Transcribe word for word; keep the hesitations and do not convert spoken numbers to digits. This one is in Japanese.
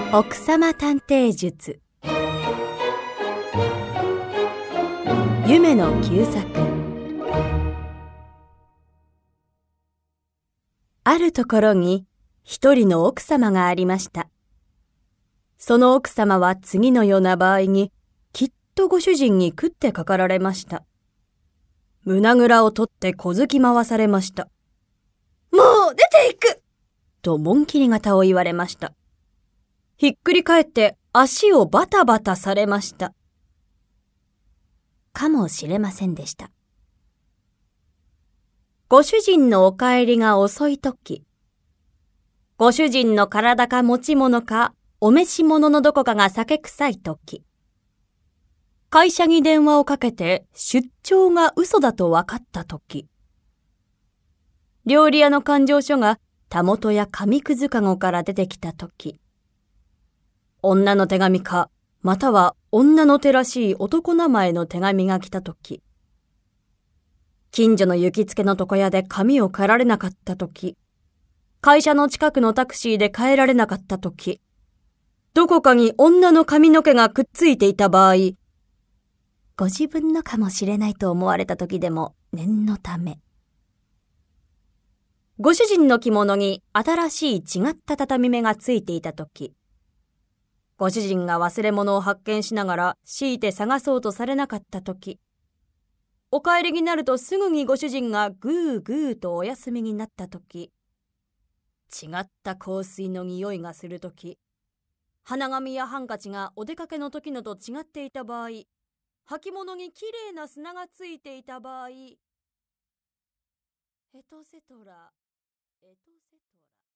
奥様探偵術夢の旧作。あるところに一人の奥様がありました。その奥様は次のような場合にきっとご主人に食ってかかられました。胸ぐらを取って小突き回されました。もう出ていくと紋切り型を言われました。ひっくり返って足をバタバタされました。かもしれませんでした。ご主人のお帰りが遅いとき、ご主人の体か持ち物かお召し物のどこかが酒臭いとき、会社に電話をかけて出張が嘘だと分かったとき、料理屋の勘定書がたもとや紙くずかごから出てきたとき、女の手紙か、または女の手らしい男名前の手紙が来たとき、近所の行きつけの床屋で髪を刈られなかったとき、会社の近くのタクシーで帰られなかったとき、どこかに女の髪の毛がくっついていた場合、ご自分のかもしれないと思われたときでも念のため、ご主人の着物に新しい違った畳目がついていたとき、ご主人が忘れ物を発見しながら強いて探そうとされなかったとき、お帰りになるとすぐにご主人がぐーぐーとお休みになったとき、違った香水の匂いがするとき、花紙やハンカチがお出かけの時のと違っていた場合、履物にきれいな砂がついていた場合、エトセトラ、エトセトラ。